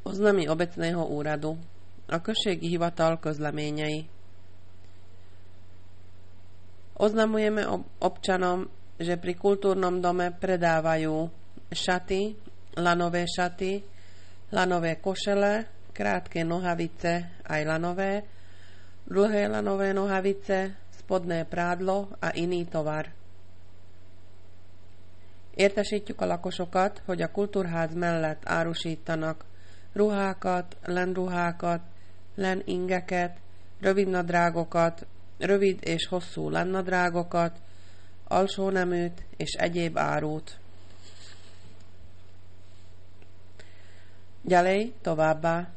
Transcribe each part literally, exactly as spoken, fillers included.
Oznámy obecného úradu. A községi hivatal közleményei. Oznamujeme ob- občanom, že pri kultúrnom dome predávajú šaty, lanové šaty, lanové košele, krátke nohavice aj lanové, dlhé lanové nohavice, spodné prádlo a iný tovar. Értesítjük a lakosokat, hogy a kultúrház mellett árusítanak ruhákat, lenruhákat, leningeket, rövidnadrágokat, rövid és hosszú lennadrágokat, alsóneműt és egyéb árut. Ďalej, továbbá.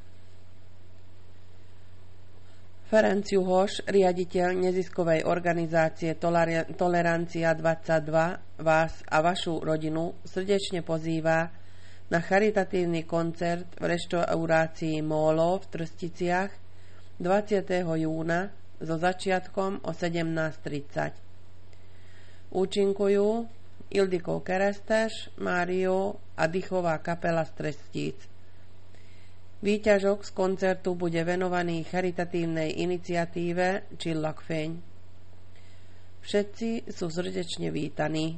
Ferenc Juhoš, riaditeľ neziskovej organizácie Tolerancia dvadsaťdva, vás a vašu rodinu srdečne pozýva na charitatívny koncert v reštaurácii Mólo v Trsticiach dvadsiateho júna so začiatkom o sedemnásť tridsať. Účinkujú Ildikó Keresztes, Mário a Dychová kapela z Trstíc. Výťažok z koncertu bude venovaný charitatívnej iniciatíve Csillagfény. Všetci sú srdečne vítaní.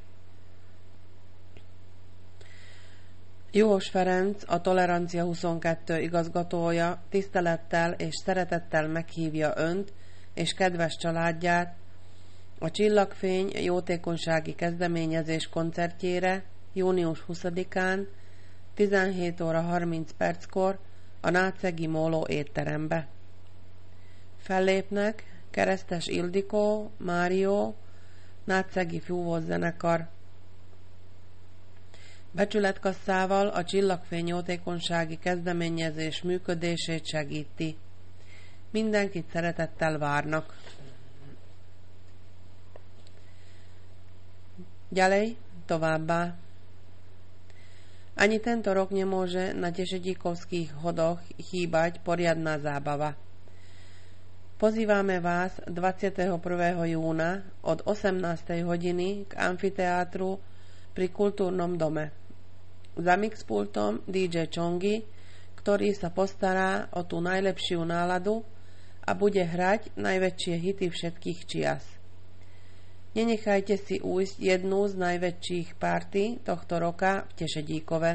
Juhos Ferenc, a Tolerancia huszonkettő igazgatója tisztelettel és szeretettel meghívja önt és kedves családját a Csillagfény jótékonysági kezdeményezés koncertjére június huszadikán tizenhét óra harminc perckor a Nácegi Móló étterembe. Fellépnek Keresztes Ildikó, Mário, Nácegi Fúvószenekar. Becsületkasszával a Csillagfény jótékonysági kezdeményezés működését segíti. Mindenkit szeretettel várnak. Ďalej, továbbá. Ani tento rok nemôže na Tešedíkovských hodoch chýbať poriadna zábava. Pozývame vás dvadsiateho prvého júna od osemnástej hodiny k amfiteátru pri kultúrnom dome. Za mixpultom dý džej Čongi, ktorý sa postará o tú najlepšiu náladu a bude hrať najväčšie hity všetkých čias. Nenechajte si ujsť jednu z najväčších párty tohto roka v Tešedíkove.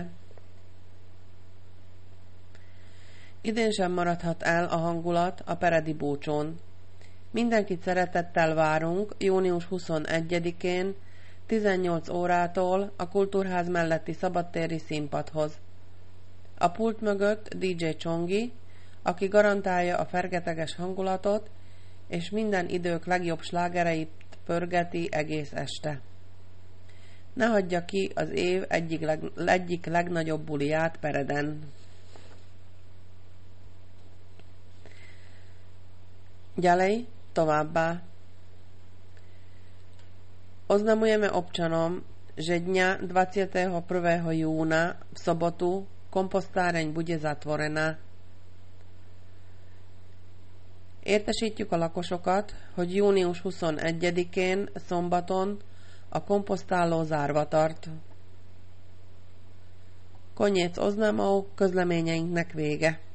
Idén sem maradhat el a hangulat a Peredi búcsón. Mindenkit szeretettel várunk június huszonegyedikén tizennyolc órától a Kultúrház melletti szabadtéri színpadhoz. A pult mögött dý džej Csongi, aki garantálja a fergeteges hangulatot, és minden idők legjobb slágereit pörgeti egész este. Ne hagyja ki az év egyik, leg, egyik legnagyobb buliját Pereden. Ďalej, továbbá. Oznamujeme občanom, že dňa dvadsiateho prvého júna v sobotu kompostáreň bude zatvorená. Értesítjük a lakosokat, hogy június huszonegyedikén szombaton a komposztáló zárva tart. Koniec oznamov, közleményeinknek vége.